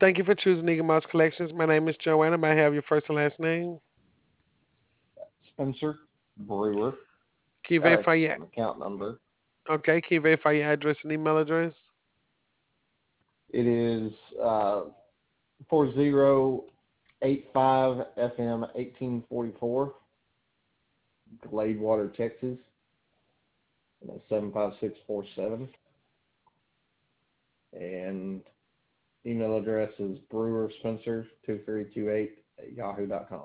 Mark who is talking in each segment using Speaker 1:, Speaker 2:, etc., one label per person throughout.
Speaker 1: Thank you for choosing Eagle Mouse Collections. My name is Joanna. May I have your first and last name?
Speaker 2: Spencer Brewer.
Speaker 1: Can you
Speaker 2: Got
Speaker 1: verify your
Speaker 2: an account number.
Speaker 1: Okay, can you verify your address and email address?
Speaker 2: It is 4085 FM 1844, Gladewater, Texas, and that's 75647. And email address is brewerspencer2328 @yahoo.com.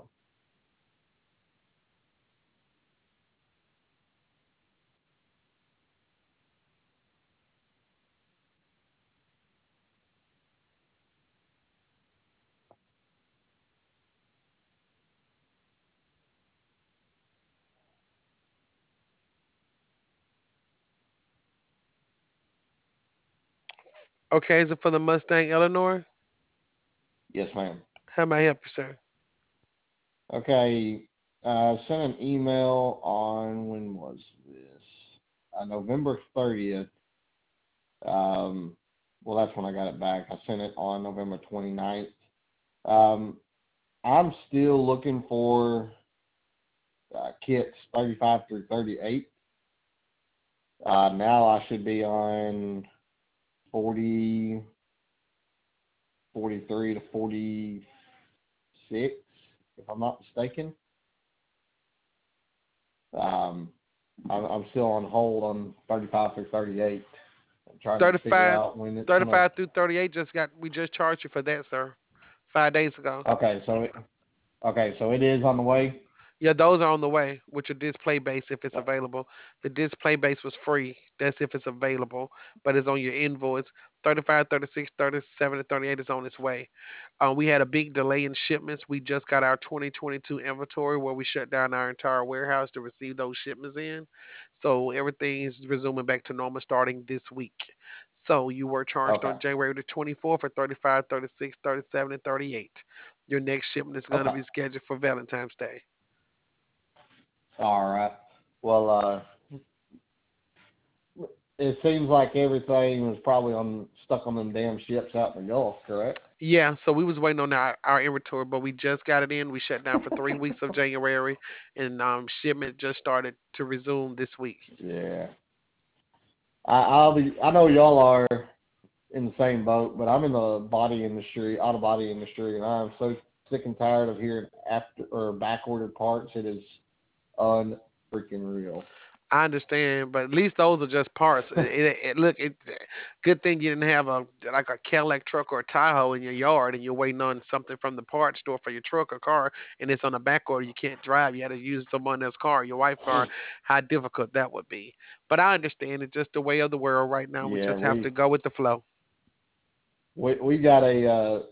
Speaker 1: Okay, is it for the Mustang Eleanor?
Speaker 2: Yes, ma'am.
Speaker 1: How may I help you, sir?
Speaker 2: Okay. Sent an email on, when was this? November 30th. Um, well, that's when I got it back. I sent it on November 29th. Um, I'm still looking for kits 35 through 38. Now I should be on 40, 43 to 46, if I'm not mistaken. Um, I'm still on hold on 35 through 38. I'm trying to figure
Speaker 1: 35,
Speaker 2: out when it's gonna.
Speaker 1: 35 through 38 we just charged you for that, sir. 5 days ago.
Speaker 2: Okay, so it is on the way.
Speaker 1: Yeah, those are on the way with your display base if it's available. The display base was free. That's if it's available, but it's on your invoice. 35, 36, 37, and 38 is on its way. We had a big delay in shipments. We just got our 2022 inventory where we shut down our entire warehouse to receive those shipments in. So everything is resuming back to normal starting this week. So you were charged
Speaker 2: Okay,
Speaker 1: on January the 24th for 35, 36, 37, and 38. Your next shipment is going to
Speaker 2: okay,
Speaker 1: be scheduled for Valentine's Day.
Speaker 2: all right. Well, it seems like everything was probably on stuck on them damn ships out in the Gulf, correct?
Speaker 1: Yeah, so we was waiting on our inventory, but we just got it in. We shut down for 3 weeks of January, and shipment just started to resume this week.
Speaker 2: Yeah. I know y'all are in the same boat, but I'm in the body industry, auto body industry, and I'm so sick and tired of hearing after or back ordered parts. It is unfreaking real.
Speaker 1: I understand, but at least those are just parts. Good thing you didn't have a like a Cadillac truck or a Tahoe in your yard, and you're waiting on something from the parts store for your truck or car, and it's on a back order. You can't drive. You had to use someone else's car, your wife's car. How difficult that would be. But I understand it's just the way of the world right now. We
Speaker 2: Yeah,
Speaker 1: just have
Speaker 2: we
Speaker 1: to go with the flow.
Speaker 2: we got a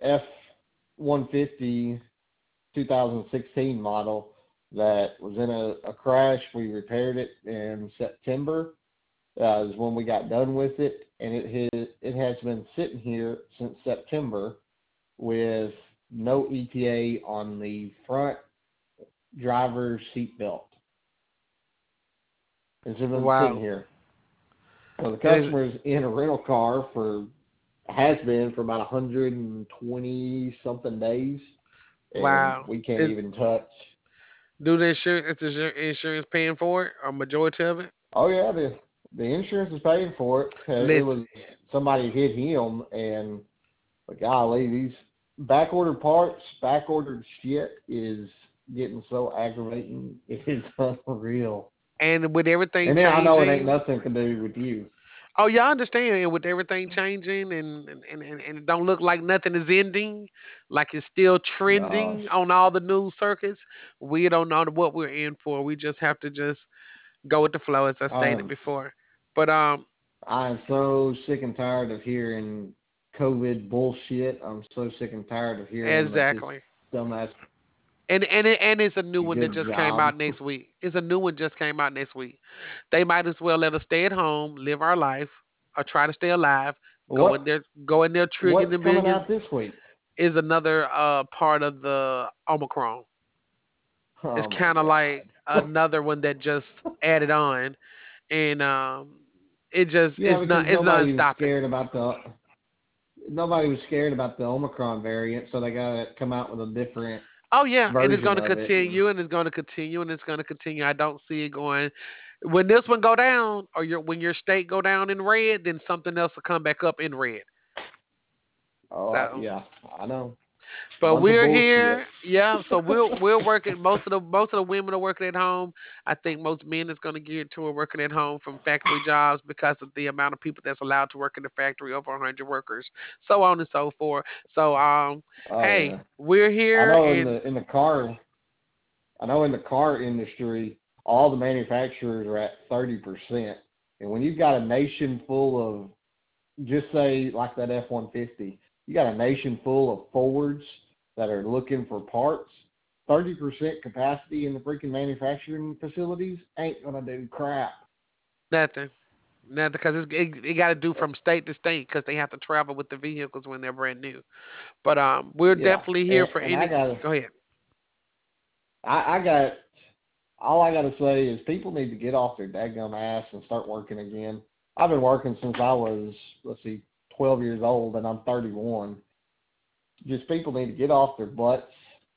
Speaker 2: F-150 2016 model that was in a crash. We repaired it in September. Is when we got done with it, and it has been sitting here since September with no EPA on the front driver's seat belt. It's been sitting
Speaker 1: Wow.
Speaker 2: here. So the
Speaker 1: And it's
Speaker 2: customer's in a rental car has been for about 120 something days, and
Speaker 1: wow.
Speaker 2: we can't
Speaker 1: Is
Speaker 2: even touch.
Speaker 1: do the insurance is the insurance paying for it or majority of it?
Speaker 2: Oh yeah, the insurance is paying for it. It
Speaker 1: Listen,
Speaker 2: was somebody hit him, and but golly, these back ordered parts, back ordered shit is getting so aggravating. It is unreal.
Speaker 1: and with everything
Speaker 2: And then I know it ain't
Speaker 1: changing,
Speaker 2: nothing to do with you.
Speaker 1: oh yeah, I understand. And with everything changing and it don't look like nothing is ending, like it's still
Speaker 2: No,
Speaker 1: trending on all the news circuits, we don't know what we're in for. We just have to just go with the flow as I stated
Speaker 2: um,
Speaker 1: before. But
Speaker 2: I am so sick and tired of hearing COVID bullshit. I'm so sick and tired of hearing that this
Speaker 1: exactly.
Speaker 2: dumbass
Speaker 1: And it's a new
Speaker 2: did a
Speaker 1: one that
Speaker 2: good
Speaker 1: just came
Speaker 2: job.
Speaker 1: out next week. It's a new one just came out next week. They might as well let us stay at home, live our life, or try to stay alive.
Speaker 2: what
Speaker 1: Go in there, triggering
Speaker 2: what's
Speaker 1: the
Speaker 2: coming
Speaker 1: millions.
Speaker 2: out this week?
Speaker 1: Is another part of the Omicron. It's
Speaker 2: Oh my
Speaker 1: kind of like
Speaker 2: god.
Speaker 1: another one that just added on, and it just
Speaker 2: Yeah, because
Speaker 1: it's not
Speaker 2: nobody's
Speaker 1: stopping.
Speaker 2: scared about the nobody was scared about the Omicron variant, so they got to come out with a different
Speaker 1: Oh yeah, and it's
Speaker 2: version
Speaker 1: going to
Speaker 2: of it. And
Speaker 1: continue, and it's going to continue, and it's going to continue. I don't see it going. When this one go down, or when your state go down in red, then something else will come back up in red.
Speaker 2: oh
Speaker 1: So.
Speaker 2: yeah, I know.
Speaker 1: But
Speaker 2: Bunch of
Speaker 1: we're
Speaker 2: bullshit.
Speaker 1: here, yeah. So we're working. Most of the women are working at home. I think most men is going to get to working at home from factory jobs because of the amount of people that's allowed to work in the factory, over 100 workers, so on and so forth. So
Speaker 2: Oh
Speaker 1: hey,
Speaker 2: yeah.
Speaker 1: we're
Speaker 2: I
Speaker 1: here,
Speaker 2: know
Speaker 1: and
Speaker 2: I know in the car industry, all the manufacturers are at 30%. And when you've got a nation full of, just say like that F-150, you got a nation full of Fords that are looking for parts. 30% capacity in the freaking manufacturing facilities ain't gonna do crap.
Speaker 1: nothing. Nothing, because it got to do from state to state because they have to travel with the vehicles when they're brand new. But we're
Speaker 2: Yeah,
Speaker 1: definitely here for
Speaker 2: and I
Speaker 1: any.
Speaker 2: got
Speaker 1: Go ahead.
Speaker 2: I got all I gotta say is people need to get off their daggum ass and start working again. I've been working since I was, let's see, 12 years old, and I'm 31. Just people need to get off their butts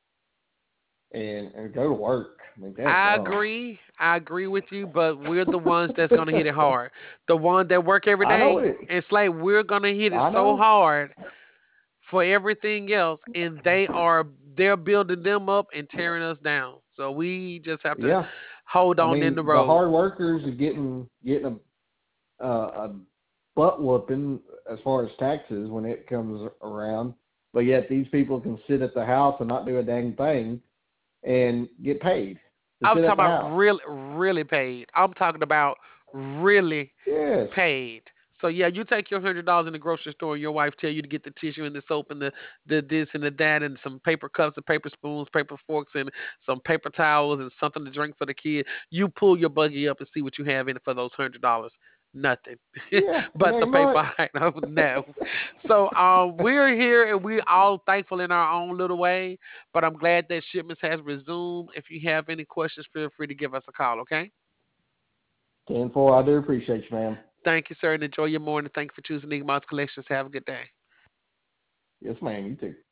Speaker 2: and go to work. I mean,
Speaker 1: I
Speaker 2: daggum.
Speaker 1: agree. I agree with you, but we're the ones that's gonna hit it hard. The ones that work every
Speaker 2: I know
Speaker 1: day.
Speaker 2: it.
Speaker 1: It's like we're gonna hit it
Speaker 2: I
Speaker 1: so
Speaker 2: know.
Speaker 1: hard for everything else, and they're building them up and tearing us down. So we just have to
Speaker 2: Yeah.
Speaker 1: hold
Speaker 2: I
Speaker 1: on in the
Speaker 2: mean, the
Speaker 1: road.
Speaker 2: hard workers are getting a butt whooping as far as taxes when it comes around. But yet these people can sit at the house and not do a dang thing and get paid to
Speaker 1: I'm
Speaker 2: sit at
Speaker 1: talking
Speaker 2: the
Speaker 1: about
Speaker 2: house.
Speaker 1: really, really paid. I'm talking about really
Speaker 2: Yes.
Speaker 1: paid. So yeah, you take your $100 in the grocery store, and your wife tell you to get the tissue and the soap and the this and the that and some paper cups and paper spoons, paper forks and some paper towels and something to drink for the kid. You pull your buggy up and see what you have in it for those $100. Nothing,
Speaker 2: Yeah, it
Speaker 1: but the
Speaker 2: ain't
Speaker 1: paper
Speaker 2: much.
Speaker 1: item. No. So we're here and we all thankful in our own little way. But I'm glad that shipments has resumed. If you have any questions, feel free to give us a call. Okay.
Speaker 2: 10-4, I do appreciate you, ma'am.
Speaker 1: Thank you, sir, and enjoy your morning. Thank you for choosing Nigma's Collections. Have a good day.
Speaker 2: Yes, ma'am, you too.